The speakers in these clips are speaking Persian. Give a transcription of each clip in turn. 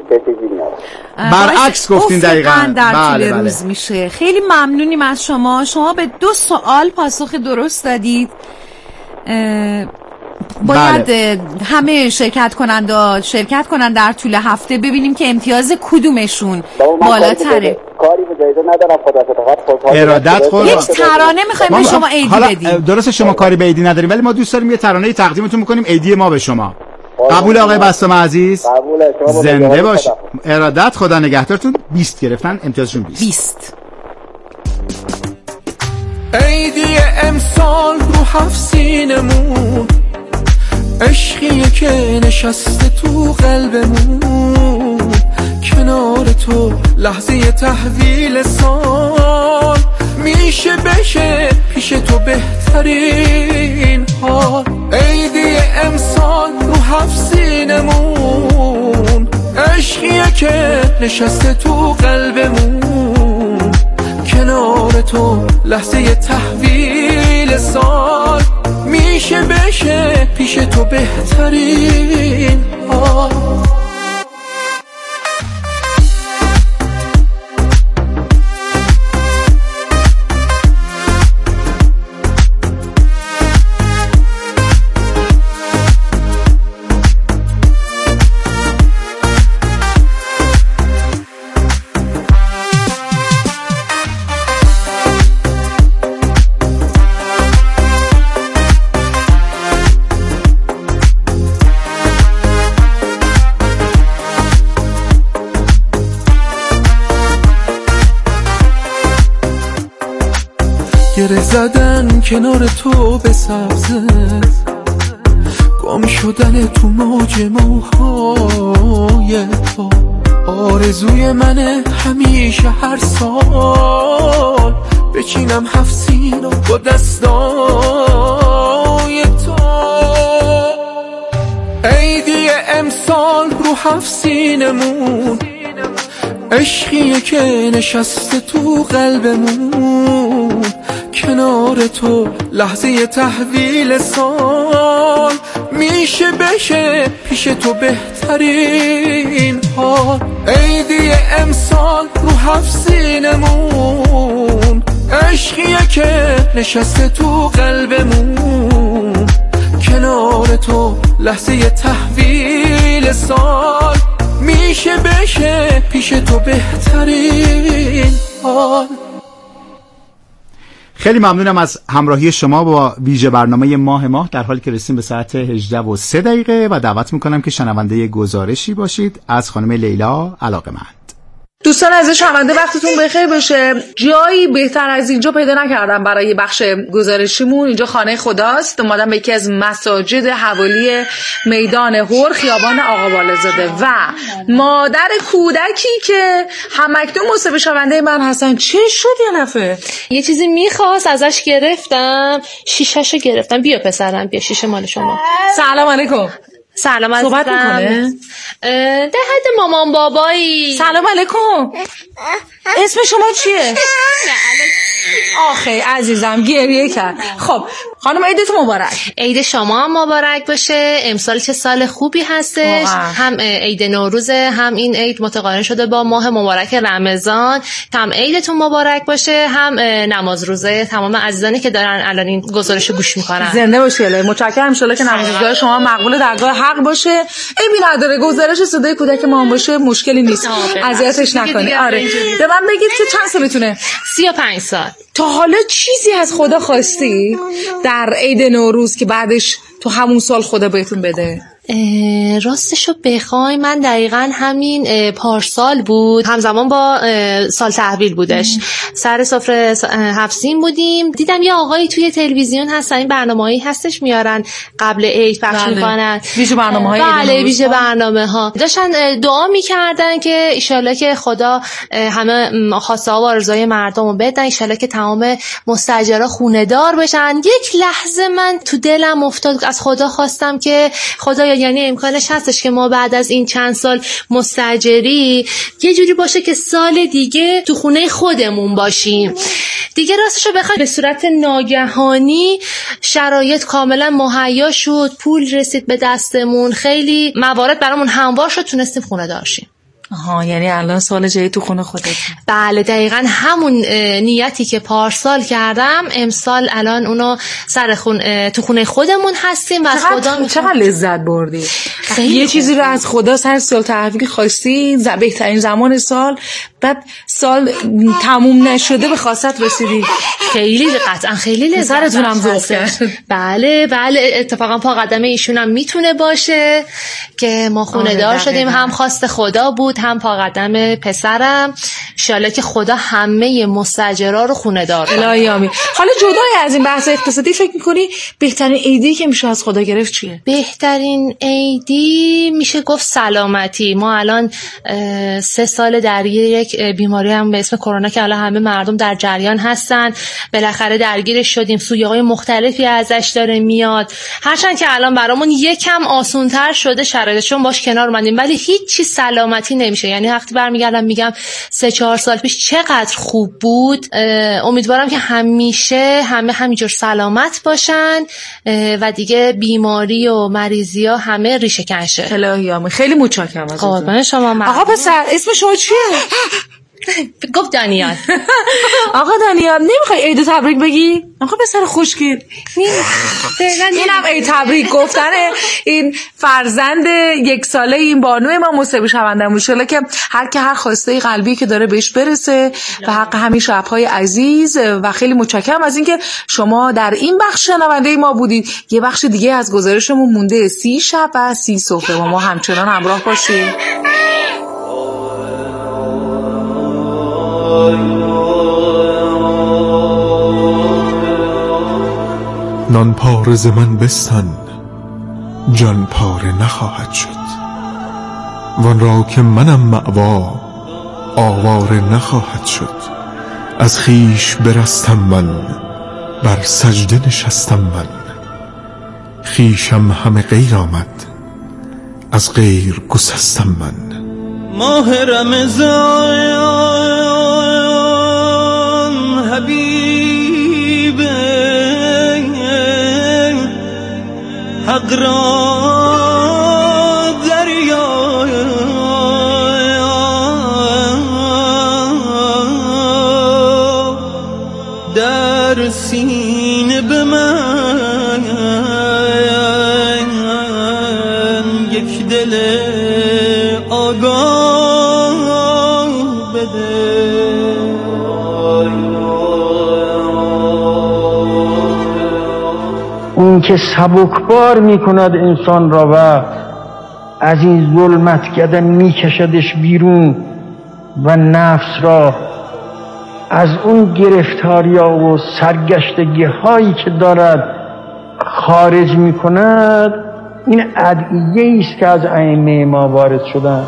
چیزی میاره. برعکس گفتین دقیقاً. در طول روز میشه. خیلی ممنونیم از شما. شما به 2 سوال پاسخ درست دادید. باید همه شرکت کنند در طول هفته، ببینیم که امتیاز کدومشون بالاتره. کاری به جایزه ندارم، خدا فقط ارادت خود. یک ترانه میخوایم به شما عیدی بدیم. درسته شما کاری به عیدی نداریم، ولی ما دوست داریم یه ترانه تقدیمتون میکنیم عیدی ما به شما. قبول آقای بستم عزیز؟ قبوله. شما زنده باش. ارادت، خدا نگهدارتون. 20 گرفتن، امتیازشون 20. عیدی امسال رو 7 سینمون، عشقیه که نشسته تو قلبمون، کنار تو لحظه تحویل سال، میشه بشه پیش تو بهترین حال. عیدی امسال رو 7 سینمون، عشقیه که نشسته تو قلبمون، کنار تو لحظه تحویل سال، میشه بشه پیش تو بهترین حال. گره زدن کنار تو به سبزه، گم شدن تو موج موهای تو، آرزوی منه همیشه هر سال بچینم 7 سینا با دستای تو. عیدی امسال رو 7 سینمون، عشقیه که نشسته تو قلبمون، کنار تو لحظه تحویل سال، میشه بشه پیش تو بهترین حال. عیدی امسال رو 7 سینمون، عشقیه که نشسته تو قلبمون، کنار تو لحظه تحویل سال، میشه بشه پیش تو بهترین حال. خیلی ممنونم از همراهی شما با ویژه برنامه ماه در حالی که رسیم به ساعت 18:03 و دعوت میکنم که شنونده گزارشی باشید از خانم لیلا علاقه‌مند. دوستان عزیز، شنونده وقتتون بخیر باشه. جایی بهتر از اینجا پیدا نکردم برای بخش گزارشیمون. اینجا خانه خداست. اومدم به یکی از مساجد حوالی میدان هور خیابان آقا بالازاده و مادر کودکی که همکنون مصاحبه شونده من هستن. چه شد یه دفعه؟ یه چیزی میخواست ازش گرفتم، شیشه‌شو گرفتم. بیا پسرم، بیا شیشه مال شما. سلام علیکم. سلام علیکم. صحبت میکنه؟ ده حد مامان بابایی. سلام علیکم. اسم شما چیه؟ آخه عزیزم گریه کرد. خب خانم عیدتون مبارک. عید شما هم مبارک باشه. امسال چه سال خوبی هستش. هم عید نوروز، هم این عید متقارن شده با ماه مبارک رمضان. هم عیدتون مبارک باشه، هم نماز روزه تمام عزیزانی که دارن الان این گزارش گوش میکنن. زنده باشی الهی. متشکرم. ان شاءالله که نماز روزه شما مقبول درگاه حق باشه. عیبی نداره. گزارش صدای کودک ما هم باشه مشکلی نیست. اذیتش نکنی. آره. به من بگید که چند سالتونه؟ 35 سال. تا حالا چیزی از خدا خواستی در عید نوروز که بعدش تو همون سال خدا بهتون بده؟ راستشو بخوای من دقیقاً همین پارسال بود، همزمان با سال تحویل بودش. سر سفره 7 سین بودیم، دیدم یه آقایی توی تلویزیون هستن، این برنامه‌ای هستش میارن قبل عید پخش میکنن، ویژه برنامه‌های. بله ویژه برنامه‌ها. داشتن دعا میکردن که ایشالله که خدا همه خواسته ها و آرزوهای مردمو بدن، ایشالله که تمام مستاجرها خونه دار بشن. یک لحظه من تو دلم افتاد، از خدا خواستم که خدا یعنی امکانش هستش که ما بعد از این چند سال مستاجری یه جوری باشه که سال دیگه تو خونه خودمون باشیم دیگه. راستشو بخوای به صورت ناگهانی شرایط کاملا مهیا شد، پول رسید به دستمون، خیلی موارد برامون هموار شد، تونستیم خونه دار شیم. یعنی الان سال جدید تو خونه خودت؟ بله دقیقاً همون نیتی که پارسال کردم امسال الان اونو سر تو خونه خودمون هستیم و از خدا چقدر لذت بردی؟ یه چیزی رو از خدا سر سال تحویل خواستی، بهترین زمان سال، بعد سال تموم نشده به خواست رسیدی. خیلی قطعا خیلی لذتتونم ذوق کرد. بله اتفاقا پا قدم ایشون هم میتونه باشه که ما خونه دار شدیم، هم خواست خدا بود هم پا قدم پسرم. ان شاءالله که خدا همه مستاجرا رو خونه دار کنه. الهی آمین. حالا جدای از این بحث اقتصادی فکر می‌کنی بهترین عیدی که میشه از خدا گرفت چیه؟ بهترین عیدی میشه گفت سلامتی. ما الان 3 سال درگیر یک بیماری هم به اسم کرونا که الان همه مردم در جریان هستن، بالاخره درگیرش شدیم، سویه‌های مختلفی ازش داره میاد. هرچند که الان برامون یکم آسان‌تر شده شرایطشون، باش کنار اومدیم، ولی هیچ چیز سلامتی نمیشه. یعنی وقتی برمیگردم میگم 3-4 سال پیش چقدر خوب بود. امیدوارم که همیشه همه همینجور سلامت باشن و دیگه بیماری و مریضی ها همه ریشه کن شه. الهی آمین. خیلی متشکرم ازتون. قربان شما. آقا پسر اسم شما چیه؟ گفت دانیال. آقا دانیال نمیخوای عید تبریک بگی؟ آقا پسر خوشگل. اینم عید تبریک گفتن این فرزند 1 ساله این بانوی ما موسیقی شوندم ان شاءالله که هر خواسته قلبی که داره بهش برسه و حق همین شب‌های عزیز. و خیلی متشکرم از اینکه شما در این بخش شنونده ما بودید. یه بخش دیگه از گزارشمون مونده 30 شب و 30 صبح. با ما همچنان همراه باشید. نان پاره ز من بستان جان پاره نخواهد شد، وان را که منم مأوا آواره نخواهد شد. از خیش برستم من بر سجده نشستم من، خیشم همه غیر آمد از غیر گسستم من. ماه رمضان حبیب حق را دریا در سینه به من یک دل آگاه بده. اون که سبکبار میکند انسان را و از این ظلمتگده میکشدش بیرون و نفس را از اون گرفتاریا و سرگشتگی هایی که دارد خارج میکند، این ادعیه است که از ائمه ما وارد شدن.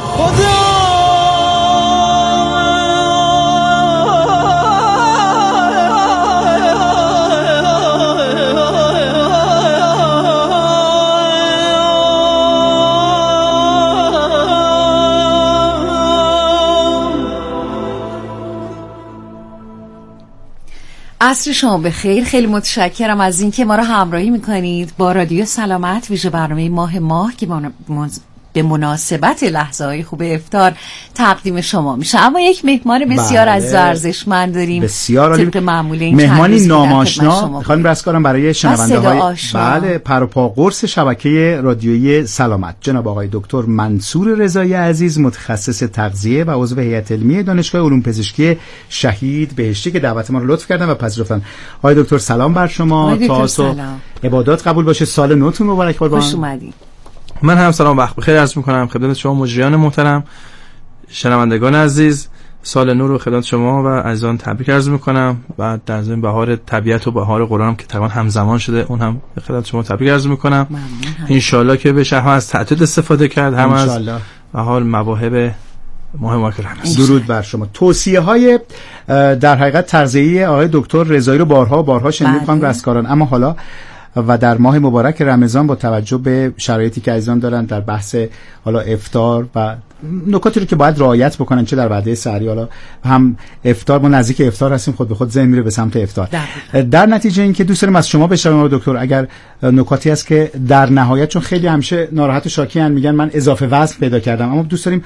عصر شما بخیر. خیلی متشکرم از اینکه ما رو همراهی میکنید با رادیو سلامت، ویژه برنامه ماه که به مناسبت لحظه‌های خوب افطار تقدیم شما میشه. اما یک مهمان بسیار از ارزشمند داریم، بسیار عالی، طبق معمول این مهمانی ناماشنا. میخوام رسکارم برای شنونده‌های بله پروپا قرص شبکه رادیویی سلامت، جناب آقای دکتر منصور رضایی عزیز، متخصص تغذیه و عضو هیئت علمی دانشگاه علوم پزشکی شهید بهشتی که دعوت ما رو لطف کردن و پذیرفتن. آقای دکتر سلام بر شما، تا عبادات قبول باشه، سال نوتون مبارک باشه. خوش اومدید. من هم سلام وقت بخیر عرض می‌کنم خدمت شما مجریان محترم، شنوندگان عزیز. سال نو رو خدمت شما و عزیزان تبریک عرض می‌کنم و در ضمن بهار طبیعت و بهار قرآن که تقریبا همزمان شده، اون هم خدمت شما تبریک عرض می‌کنم. ان شاءالله که بشه هم از تعطیل استفاده کرد، هم از بهار مواهب ماه مبارک رمضان. درود بر شما. توصیه‌های در حقیقت تغذیه‌ای آقای دکتر رضایی رو بارها شنیدیم خانم رسکاران، اما حالا و در ماه مبارک رمضان با توجه به شرایطی که عزیزان دارن در بحث حالا افطار و نکاتی رو که باید رعایت بکنن، چه در وعده سحری، حالا هم افطار، ما نزدیک افطار هستیم، خود به خود ذهن میره به سمت افطار. در نتیجه این که دوست داریم از شما بشنویم دکتر، اگر نکاتی هست که در نهایت، چون خیلی همیشه ناراحت و شاکی ان، میگن من اضافه وزن پیدا کردم، اما دوست داریم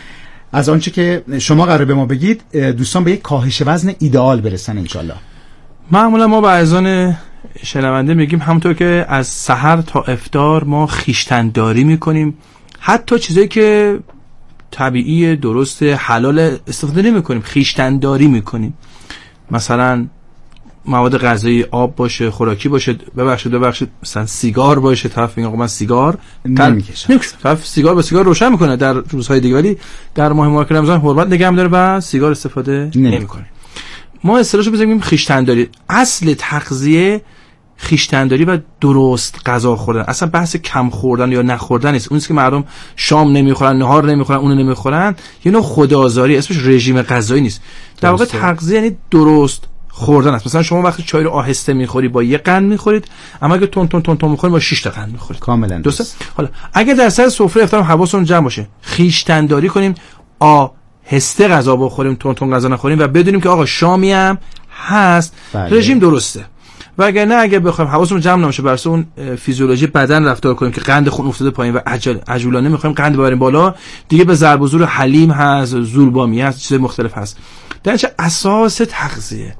از آنچه که شما قراره به ما بگید دوستان به یک کاهش وزن ایدئال برسن انشالله؟ معمولا ما به عزیزان شنونده میگیم همونطور که از سحر تا افطار ما خویشتن‌داری میکنیم، حتی چیزایی که طبیعی، درست، حلال استفاده نمیکنیم، خویشتن‌داری میکنیم. مثلا مواد غذایی، آب باشه، خوراکی باشه، ببخشید مثلا سیگار باشه، طرف میگه من سیگار نمیکشم، طرف سیگار با سیگار روشن میکنه در روزهای دیگه، ولی در ماه مبارک رمضان حرمت نگه داره و سیگار استفاده نمیکنه. ما اصطلاحشو بزنیم خویشتن‌داری. اصل تغذیه خویشتن‌داری و درست غذا خوردن. اصلا بحث کم خوردن یا نخوردن نیست. اونیست که مردم شام نمیخورن، نهار نمیخورن، اونو نمیخورن، یه نوع خودآزاری، اسمش رژیم غذایی نیست. در واقع تغذیه یعنی درست خوردن است. مثلا شما وقتی چای رو آهسته میخوری با یه قند میخورید، اما اگه تون تون تون تون میخورید با 6 تا قند میخورید. کاملا درسته. حالا اگه در سر سفره افطار حواستون جمع باشه، خویشتن‌داری کنیم، آهسته غذا بخوریم، تون تون غذا نخوریم و بدونیم که آقا شامی هم هست، رژیم درسته. و اگر نه، اگه بخوایم حواسمون جمع نشه بر اون فیزیولوژی بدن رفتار کنیم که قند خون افتاده پایین و عجولانه میخوایم قند ببریم بالا، دیگه به ضرب و زور حلیم هست، زوربامی هست، چیز مختلف هست. در نتیجه اساس تغذیه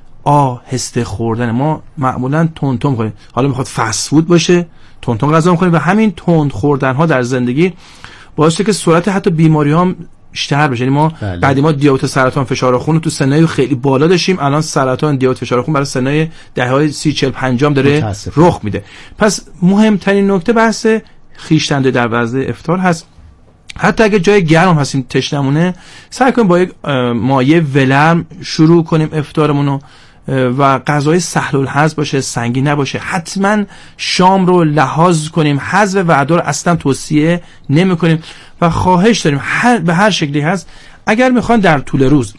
آهسته خوردن. ما معمولا تون تون می‌خوریم، حالا میخواد فست فود باشه، تون تون غذا می‌خوریم و همین تند خوردن ها در زندگی باعث شده که سرعت حتی بیماری ها بیشتر بشه. یعنی ما قدیما دیابت، سرطان، فشار خون رو تو سنای خیلی بالا داشتیم، الان سرطان، دیابت، فشار خون برای سنای دهه‌های 30 40 50 داره رخ میده. پس مهمترین نکته بحث خویشتن‌داری در وضع افطار هست. حتی اگه جای گرم هستیم تشنمونه، سعی کنیم با یک مایه ولرم شروع کنیم افطارمون رو و غذای سهل الهضم باشه، سنگین نباشه. حتما شام رو لحاظ کنیم، حذف وعده رو اصلا توصیه نمی کنیم و خواهش داریم به هر شکلی هست اگر میخوان در طول روز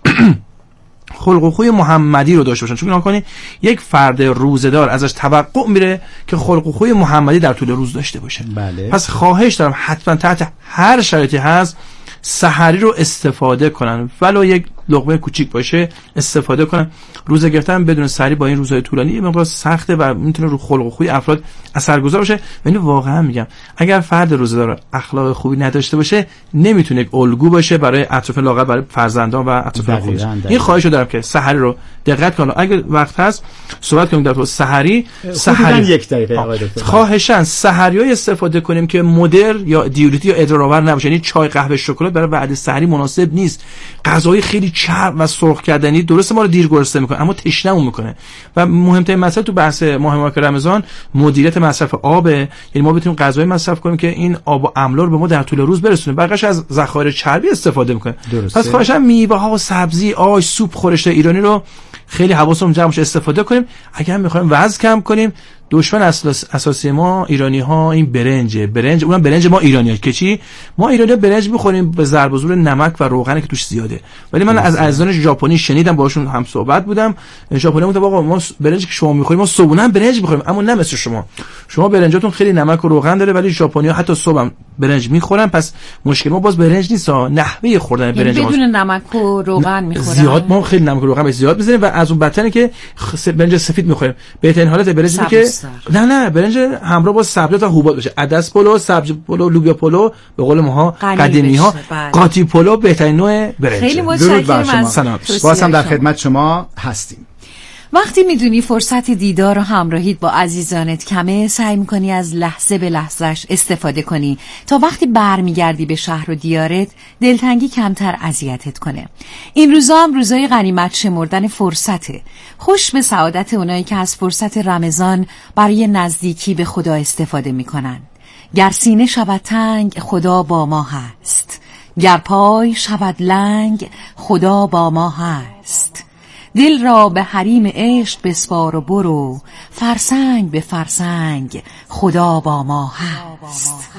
خلق و خوی محمدی رو داشته باشن، چون نگاه کنید یک فرد روزه‌دار ازش توقع میره که خلق و خوی محمدی در طول روز داشته باشه. بله. پس خواهش دارم حتما تحت هر شرایطی هست سحری رو استفاده کنن، ولو یک لقمه کوچیک باشه استفاده کنن. روزه گرفتن بدون سحری با این روزهای طولانی یه مقدار سخته و میتونه رو خلق و خوی افراد اثرگذار باشه. یعنی واقعا میگم اگر فرد روزه‌دار اخلاق خوبی نداشته باشه، نمیتونه یک الگو باشه برای اطراف لاغر، برای فرزندان و اطراف خودش. این خواهشو دارم که سحری رو دقت کنن. اگه وقت هست صحبت کنیم در مورد سحری. یک دقیقه آقای دکتر خواهشاً سحریای استفاده کنیم که مدر یا دیوریتی یا ادرارآور نباشه. یعنی چای، قهوه، شکلات برای وعده سحری مناسب نیست. غذای خیلی چرب و سرخ کردنی درسته ما رو دیر گرسنه میکنه اما تشنمون میکنه. و مهمترین مسئله تو بحث ماه مبارک رمضان مدیریت مصرف آبه. یعنی ما بتونیم غذای مصرف کنیم که این آب و املا رو به ما در طول روز برسونه. بقیش از ذخایر چربی استفاده میکنه. پس خواهشاً میوه ها و سبزی، آش، سوپ، خورشت ایرانی رو خیلی حواسمون جمع شه استفاده کنیم. اگر میخوایم وزن کم کنیم، دشمن اساسی ما ایرانی ها این برنج اونم برنج ما ایرانی ها که چی؟ ما ایرانی ها برنج میخوریم به ضرب و زور نمک و روغنی که توش زیاده. ولی من از عزیزان ژاپنی شنیدم، باشون هم صحبت بودم، ژاپنی گفتن آقا ما برنج که شما میخوریم ما صبحونه هم برنج میخوریم، اما نه مثل شما برنجاتون خیلی نمک و روغن داره، ولی ژاپنی ها حتی صبح هم برنج میخورن. پس مشکل ما باز برنج نیست، نحوه خوردن برنج یعنی بدون نمک و روغن میخورن. زیاد ما خیلی نمک و روغن زیاد میذاریم و از اون بدتره که برنج سفید میخوریم. بهترین حالت برنجی که نه برنج همراه با سبزیجات و حبوبات باشه. عدس پلو، سبزی پلو، لوبیا پلو، به قول ماها قدیمی ها قاطی پلو بهترین نوع برنج. خیلی متشکرم. باز هم در خدمت شما هستیم. وقتی میدونی فرصت دیدار و همراهیت با عزیزانت کمه، سعی میکنی از لحظه به لحظهش استفاده کنی تا وقتی برمیگردی به شهر و دیارت دلتنگی کمتر اذیتت کنه. این روزا هم روزای غنیمت شمردن فرصته. خوش به سعادت اونایی که از فرصت رمضان برای نزدیکی به خدا استفاده میکنن. گر سینه شود تنگ خدا با ما هست، گر پای شود لنگ خدا با ما هست. دل را به حریم عشق بسپار و برو، فرسنگ به فرسنگ خدا با ما هست.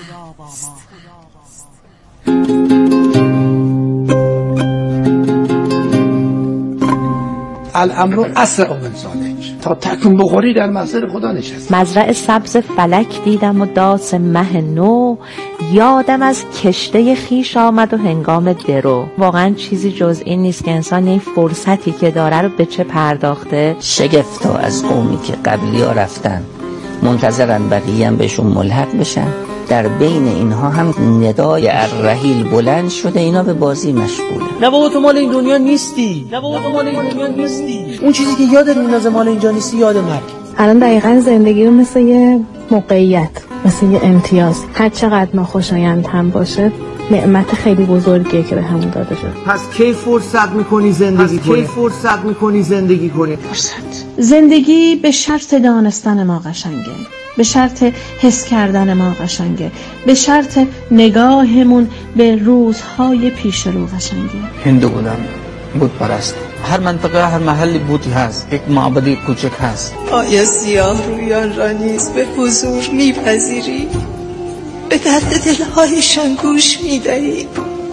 الامر اسرع من ذلک، تا تکون بخوری در محضر خدا نشست. مزرع سبز فلک دیدم و داس مه نو، یادم از کشته خیش آمد و هنگام درو. واقعا چیزی جز این نیست که انسان این فرصتی که داره رو به چه پرداخته. شگفت از قومی که قبلی ها رفتن منتظرن بقیه هم بهشون ملحق بشن، در بین اینها هم ندای الرحیل بلند شده، اینا به بازی مشغوله. نه بابا تو مال این دنیا نیستی، اون چیزی که یادت میندازه مال اینجا نیستی، یاد مرگ. الان دقیقاً زندگی رو مثل یه موقعیت، مثل یه امتیاز، هر چقدر ناخوشایند هم باشه نعمت خیلی بزرگیه که به همون داده شد. پس کی فرصت میکنی زندگی کنی؟ فرصت. زندگی به شرط دانستن ما قشنگه، به شرط حس کردن ما قشنگه، به شرط نگاهمون به روزهای پیش رو قشنگه. هندو بودم، بود پرست. هر منطقه هر محلی بودی هست، یک معبدی کوچک هست. آیا سیاه رویان را نیز به حضور میپذیری؟ به درد دلهایشان گوش میدهی؟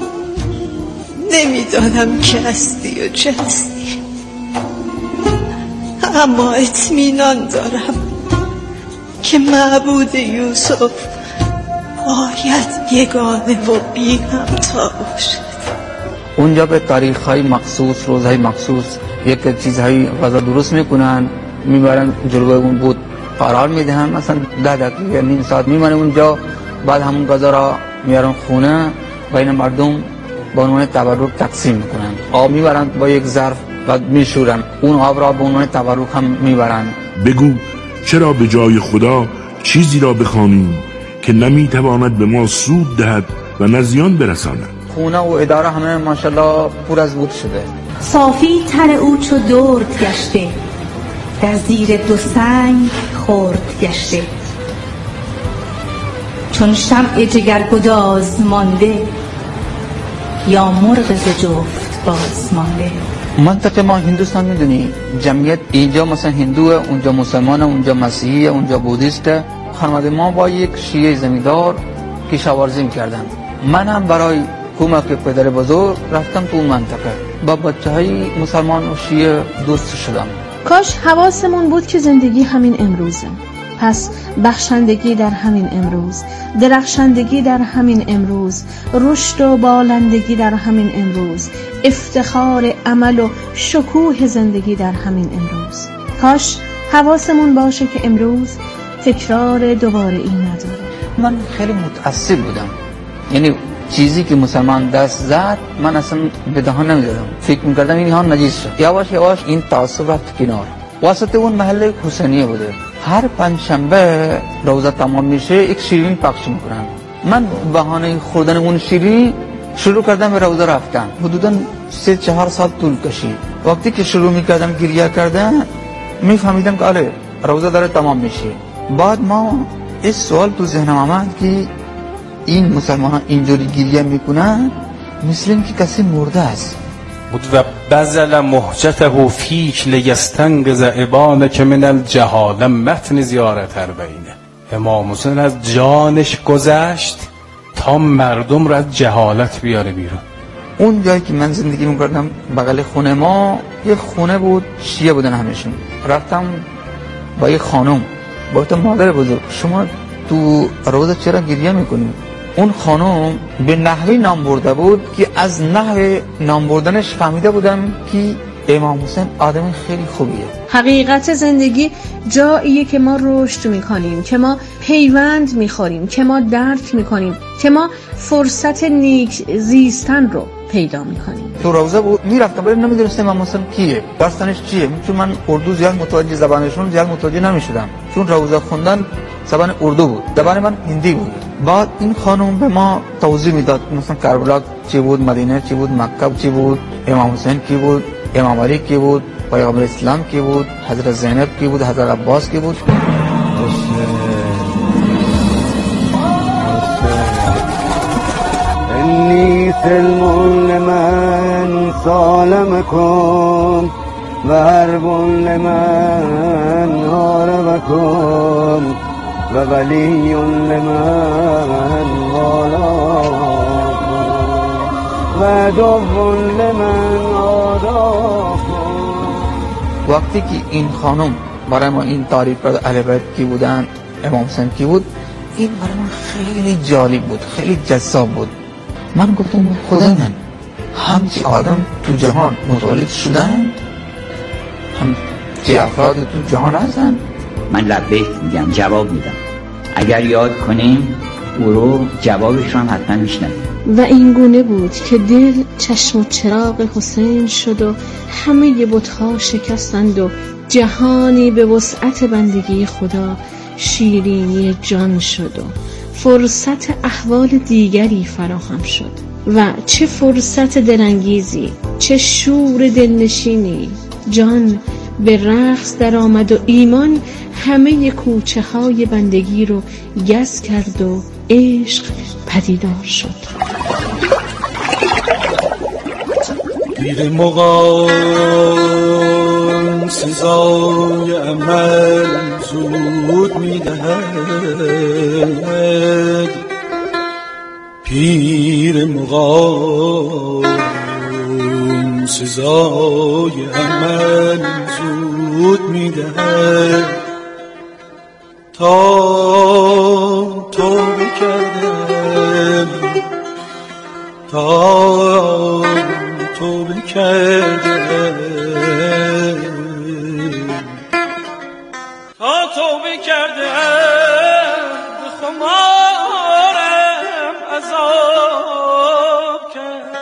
نمیدانم که هستی و چه هستی، اما اطمینان دارم که معبود یوسف باید یگانه و بی همتا باشد. اونجا به تاریخ‌های مخصوص، روزهای مخصوص یک چیزهای غذا درست میکنن، میبرن جلوی اون بود قرار میدهن، مثلا 10 دقیقه نیم ساعت میمونه اونجا، بعد همون غذا را میارن خونه بین مردم به عنوان تبرک تقسیم میکنن. آب میبرن با یک ظرف بعد میشورن، اون آب را به عنوان تبرک هم میبرن. بگو چرا به جای خدا چیزی را بخوانیم که نمیتواند به ما سود دهد و نه زیان برساند؟ خونه و اداره همه ماشاءالله پر از بود شده. صافی تن او چو درد گشته، در زیر 2 سنگ خرد گشته. چون شمع جگرگداز مانده، یا مرغ ز جفت باز مانده. منطقه ما هندوستان میدونی جمعیت اینجا مثلا هندوه، اونجا مسلمانه، اونجا مسیحیه، اونجا بودیسته. خانواده ما با یک شیعه زمیندار کشاورزی میکردن. من هم برای کمک پدر بزرگ رفتم تو اون منطقه، با بچه‌های مسلمان و شیعه دوست شدم. کاش حواسمون بود که زندگی همین امروزه. پس بخشندگی در همین امروز، درخشندگی در همین امروز، رشد و بالندگی در همین امروز، افتخار عمل و شکوه زندگی در همین امروز. کاش حواسمون باشه که امروز تکرار دوباره این نداره. من خیلی متعصب بودم، یعنی چیزی که مسلمان دست زد من اصلا به دهان نمیدادم، فکر میکردم این ها نجیس شد. یواش یواش این تعصب رفت کنار. واسط اون محله حسینیه بوده، هر پنجشنبه روزه تمام میشه یک شیرین پخش میکنن. من بهانه خوردن اون شیرین شروع کردم به روزه رفتن. حدودا 3-4 سال طول کشید. وقتی که شروع میکردم گریه کردن میفهمیدم که آره روزه داره تمام میشه. بعد ما این سوال تو ذهنم آمد که این مسلمان ها اینجوری گریه میکنن مثل این که کسی مرده است. و بذل محجته فیک لیستنقذ ابانک من الجهال متن زیارت اربعینه. امام حسین از جانش گذشت تا مردم را از جهالت بیاره بیرون. اون جایی که من زندگی میکردم بغل خونه ما یه خونه بود، شیعه بودن همشون. رفتم با یه خانم، گفتم مادر بزرگ شما تو روزه چرا گریه میکنید؟ اون خانم به نحوی نام برده بود که از نحوی نام بردنش فهمیده بودم که امام حسین آدم خیلی خوبیه. حقیقت زندگی جاییه که ما رشد میکنیم، که ما پیوند میخوریم، که ما درک میکنیم، که ما فرصت نیک زیستن رو پیدا میکنیم. تو روزه بود میرفتم ولی نمیدونستم امام حسین کیه، داستانش چیه، چون من اردو زیاد متوجه زبانشون زیاد متوجه نمیشدم، چون روزه خوندن زبان اردو بود، زبان من هندی بود. بعد این خانم به ما توضیح میداد مثلا کربلا چی بود، مدینه چی بود، مکه چی بود، امام حسین کی بود، امام علی کی بود، پیامبر اسلام کی بود، حضرت زینب کی بود، حضرت عباس کی بود. انی سلم لمن سالمکم و حرب لمن حاربکم و ولی لمن والاکم و دو لمن عاداکم. وقتی که این خانم برای ما این تعریف کرد اهل بیت کی بودن، امام حسین کی بود، این برای من خیلی جالب بود، خیلی جذاب بود. من گفتم خدا من همچی آدم تو جهان متولد شدن، همچی افراد تو جهان هستن. من لبیک میگم، جواب میدم. اگر یاد کنیم او رو جوابش رو هم حتما میشنویم. و این گونه بود که دل چشم و چراغ حسین شد و همه بت‌ها شکستند و جهانی به وسعت بندگی خدا شیرینی جان شد و فرصت احوال دیگری فراهم شد. و چه فرصت دلانگیزی، چه شور دلنشینی. جان به رقص در آمد و ایمان همه کوچه های بندگی رو گز کرد و عشق پدیدار شد. پیر مغان سزای عمل زود میدهد، پیر مغان سزای عمل زود میدهد. تا توبه کردم، تا توبه کردم، تا توبه کردم، به خمارم عذاب کرد.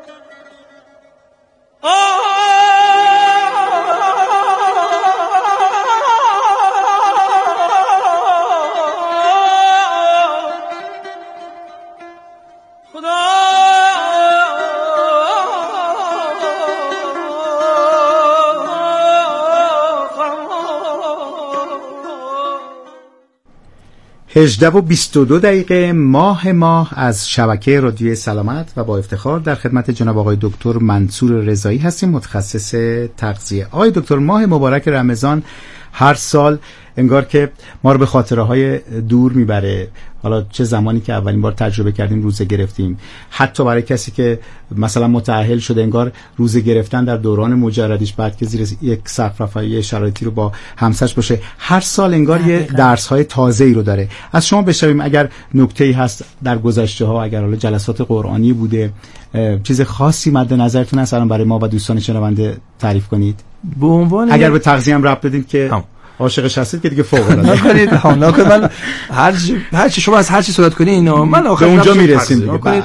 هجده و 22 دقیقه ماه از شبکه رادیوی سلامت و با افتخار در خدمت جناب آقای دکتر منصور رضایی هستیم، متخصص تغذیه. آقای دکتر، ماه مبارک رمضان هر سال انگار که ما رو به خاطره‌های دور میبره. حالا چه زمانی که اولین بار تجربه کردیم روزه گرفتیم، حتی برای کسی که مثلا متأهل شده انگار روزه گرفتن در دوران مجردیش بعد که زیر یک سقف رفاهی شرایطی رو با همسرش باشه، هر سال انگار یه درس‌های تازه‌ای رو داره. از شما بشنویم اگر نکته‌ای هست در گذشته‌ها، اگر حالا جلسات قرآنی بوده، چیز خاصی مد نظرتون هست الان برای ما و دوستان شنونده تعریف کنید. به عنوان اگر به تغذیه هم ربط بدین که عاشقش هستید که دیگه فوق العاده نکنید. من هر چی شما از هر چی صحبت کنین من آخر اونجا میرسیم دیگه. بله.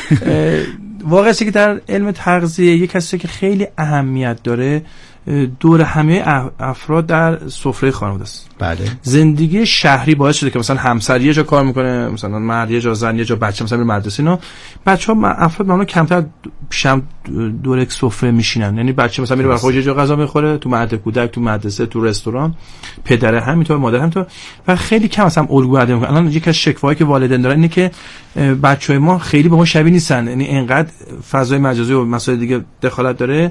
واقعا که در علم تغذیه یک کسی که خیلی اهمیت داره دور همه افراد در سفره خانواده است. بله. زندگی شهری باعث شده که مثلا همسر یه جا کار میکنه، مثلا مرد یه جا، زن یه جا، بچه مثلا میره مدرسه. اینا بچه‌ها افراد معمولا کمتر پیشم دور یک سفره میشینن. یعنی بچه مثلا میره برای خودش یه جا غذا میخوره، تو مهد کودک، تو مدرسه، تو رستوران، پدر همینطور، مادر همینطور، و خیلی کم مثلا الگو عادی میکنه. الان یکی از شکوایی که والدین دارن اینه که بچه‌های ما خیلی به ما شبیه نیستن، یعنی اینقدر فضای مجازی و مسائل دیگه دخالت داره،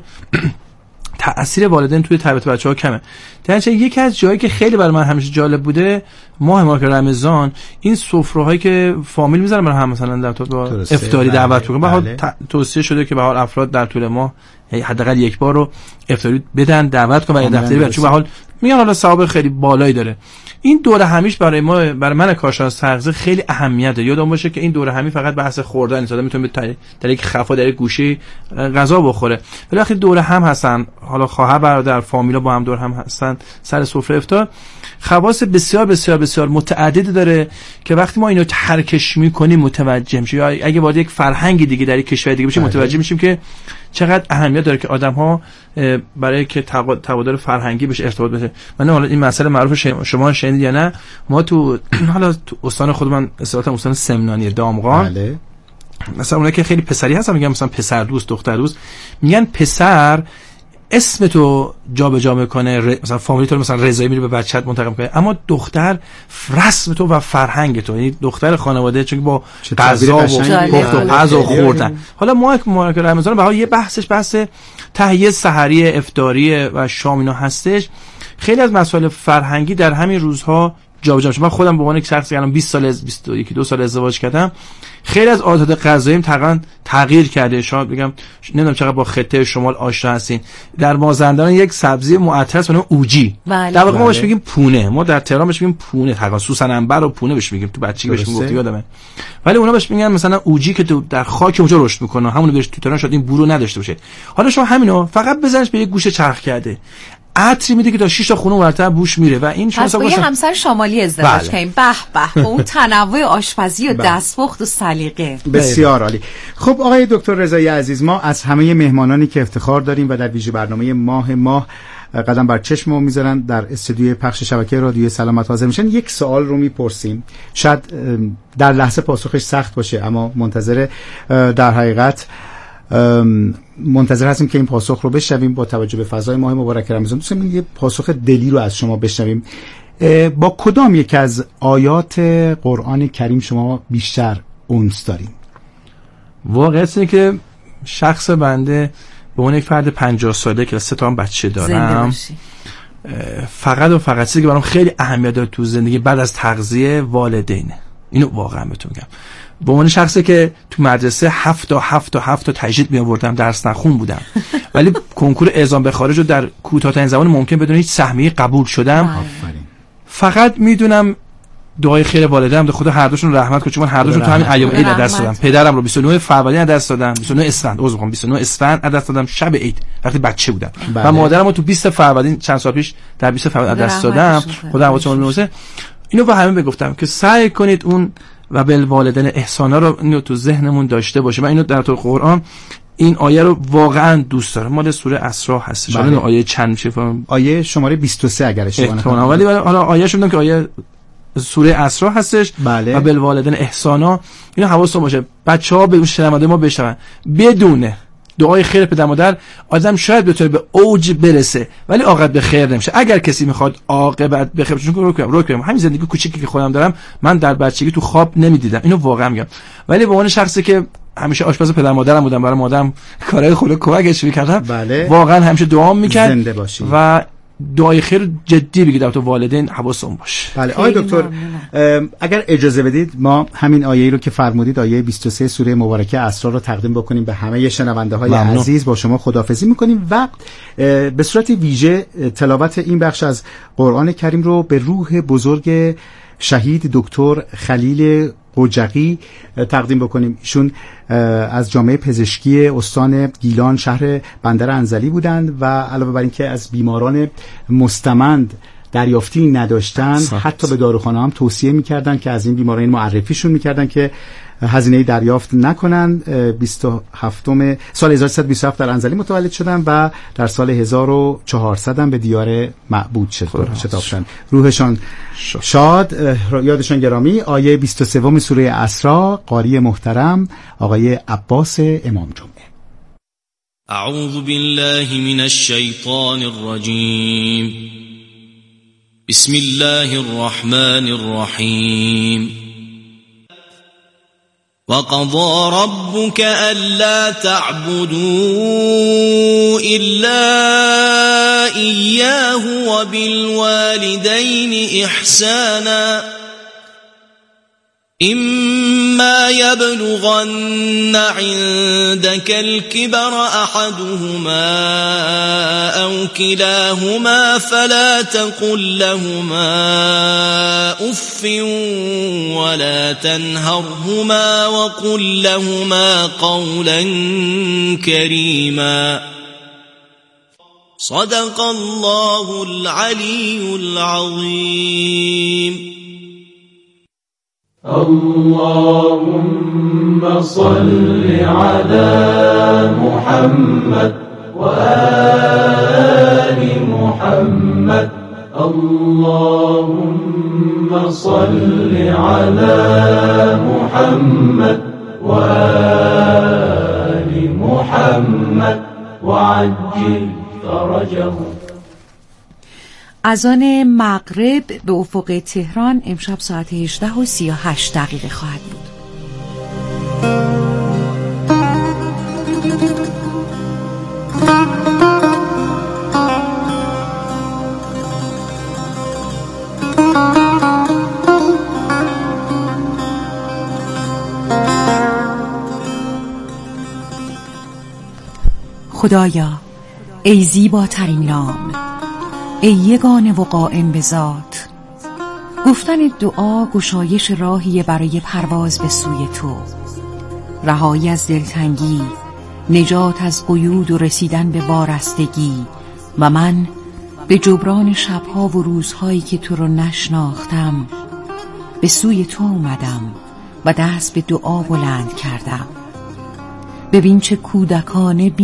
تأثیر والدین توی تربیت بچه‌ها کمه. درنچه یکی از جایی که خیلی برای من همیشه جالب بوده ماه مبارک رمضان، این سفره‌هایی که فامیل میذارن برای هم، مثلا در طول افطاری دعوت می‌کنن. به حال توصیه شده که به حال افراد در طول ماه حداقل یک بار رو افطاری بدن، دعوت کنن و یه دفتری بچه‌ها به حال میگن حالا ثواب خیلی بالایی داره. این دوره همیش برای ما، برای من کارشناس تغذیه خیلی اهمیت داره. یادم باشه که این دوره همی فقط بحث خوردن نیست، آدم میتونه در یک خفا در یک گوشه غذا بخوره، ولی وقتی دوره هم هستن، حالا خواهر برادر فامیلا با هم دور هم هستن سر سفره افطار، خواص بسیار بسیار بسیار متعدد داره که وقتی ما اینو ترکش میکنیم متوجه میشیم، یا اگه وارد یک فرهنگ دیگه در یک کشور دیگه بشیم متوجه میشیم که چقدر اهمیت داره که آدم‌ها برای که تبادل فرهنگی بشه، ارتباط بشه. من حالا این مسئله معروف شما شنیدید یا نه، ما تو حالا تو استان خود من اصالتا استان سمنانی دامغان، بله، مثلا اونایی که خیلی پسری هستن میگن مثلا پسر دوست دختر دوست، میگن پسر اسم تو جابجا میکنه، مثلا فامیلی تو مثلا رضایی میره به بچت منتقل میکنه، اما دختر رسم تو و فرهنگ تو، یعنی دختر خانواده، چون با غذا و پخت و پز و خوردن. حالا ما مبارک رمضان به حال یه بحث تهیه سحری، افطاری و شام اینا هستش. خیلی از مسائل فرهنگی در همین روزها جابجا میشه. من خودم به عنوان یک شخصی الان 20 سال 21 سال ازدواج کردم، خیلی از عادات غذاییم تقریبا تغییر کرده. شاید بگم نمیدونم چقدر با خطه شمال آشنا هستین، در مازندران یک سبزی معطر به نام اوجی، در واقع ما بهش میگیم پونه، ما در تهران بهش میگیم پونه، تقریبا سوسن عنبر و پونه بهش میگیم، تو بچگی بهش میگفت یادمه، ولی اونا بهش میگن مثلا اوجی که تو در خاک اونجا رشد میکنه، همون بهش تو تهران شاید این بورو نداشته باشه. حالا شما همینو فقط بزنش به یک گوشه چرخ کرده، عطری میده که تا 6 تا خونه ورتر بوش میره و این پس با یه همسر شمالی ازدواج کردیم. به به، با اون تنوع آشپزی و دستپخت و سلیقه. بسیار عالی. خب آقای دکتر رضایی عزیز، ما از همه مهمانانی که افتخار داریم و در ویژه برنامه ماه قدم بر چشم میذارن در استودیوی پخش شبکه رادیو سلامت حاضر میشن، یک سوال رو میپرسیم. شاید در لحظه پاسخش سخت باشه، اما در حقیقت منتظر هستیم که این پاسخ رو بشنویم. با توجه به فضای ماه مبارک رمضان دوست داریم یه پاسخ دلی رو از شما بشنویم. با کدام یک از آیات قرآن کریم شما بیشتر انس دارین؟ واقعیت اینه که شخص بنده به عنوان یک فرد 50 ساله که 3 تا بچه دارم، فقط چیزی که برام خیلی اهمیت داره تو زندگی بعد از تغذیه والدینه. اینو واقعا بهتون میگم. به عنوان شخصی که تو مدرسه 7 تا تجدید می آوردم، درس نخون بودم ولی کنکور اعزام به خارج رو در کوتاه‌ترین زمان ممکن بدون هیچ سهمیه قبول شدم. فقط میدونم دعای خیر والدینم به خدا هر دوشون رحمت کنه، چون هر دوشون تو همین ایام عید دست دادم. پدرم رو 29 فروردین دست دادم، 29 اسفند دست دادم، شب عید وقتی بچه بودم. و مادرم رو تو 20 فروردین چند سال پیش در 20 فروردین دست دادم. خدا حواسمون باشه. اینو به همه بگفتم که سعی کنید اون و بالوالدین احسانا رو اینو تو ذهنمون داشته باشه. من اینو در تو قرآن این آیه رو واقعا دوست دارم. مال سوره اسراء هستش. حالا آیه چند میشه؟ آیه شماره 23 اگر اشتباه نکنم. ولی حالا آیه شو میدونم که آیه سوره اسراء هستش. و بالوالدین احسانا. اینو حواستون باشه. بچه‌ها به شنونده ما بشنون. بدون دعای خیر پدر مادر آدم شاید بتونه به اوج برسه ولی عاقبت به خیر نمیشه. اگر کسی میخواد عاقبت به خیر، چون رو کنم همین زندگی کوچیکی که خودم دارم من در بچگی تو خواب نمیدیدم، اینو واقعا میگم. ولی به عنوان شخصی که همیشه آشپز پدر مادرم بودم، برای مادرم کارهای خونه کمکش میکردم، واقعا همیشه دعا میکرد. زنده باشی و دعای خیر جدی بگید در تو والدین حواستون باشه. بله آقای دکتر، اگر اجازه بدید ما همین آیه‌ای رو که فرمودید، آیه 23 سوره مبارکه اسراء رو تقدیم بکنیم به همه شنونده‌های عزیز. با شما خداحافظی می‌کنیم و به صورت ویژه تلاوت این بخش از قرآن کریم رو به روح بزرگ شهید دکتر خلیل قجقی تقدیم بکنیم. ایشون از جامعه پزشکی استان گیلان شهر بندر انزلی بودند و علاوه بر اینکه از بیماران مستمند دریافتی نداشتن، حتی به داروخانه هم توصیه میکردن که از این بیماران معرفیشون میکردن که هزینه دریافت نکنن. 27 سال 1327 در انزلی متولد شدن و در سال 1400 هم به دیار معبود شتاب شدن. روحشان شاد، یادشان گرامی. آیه 23 سوره اسراء، قاری محترم آقای عباس امام جمعه. اعوذ بالله من الشیطان الرجیم. بسم الله الرحمن الرحیم. وقضى ربك ألا تعبدوا إلا إياه وبالوالدين إحسانا إما يبلغن عندك الكبر أحدهما أو كلاهما فلا تقل لهما أف ولا تنهرهما وقل لهما قولا كريما. صدق الله العلي العظيم. اللهم صل على محمد وآل محمد. اللهم صل على محمد وآل محمد وعجل فرجه. اذان مغرب به افق تهران امشب ساعت 18:38 خواهد بود. خدایا ای زیباترین نام، ای یگانه و قائم به ذات، گفتن دعا گشایش راهی برای پرواز به سوی تو، رهایی از دلتنگی، نجات از قیود و رسیدن به وارستگی و من به جبران شبها و روزهایی که تو رو نشناختم به سوی تو اومدم و دست به دعا بلند کردم. ببین چه کودکانه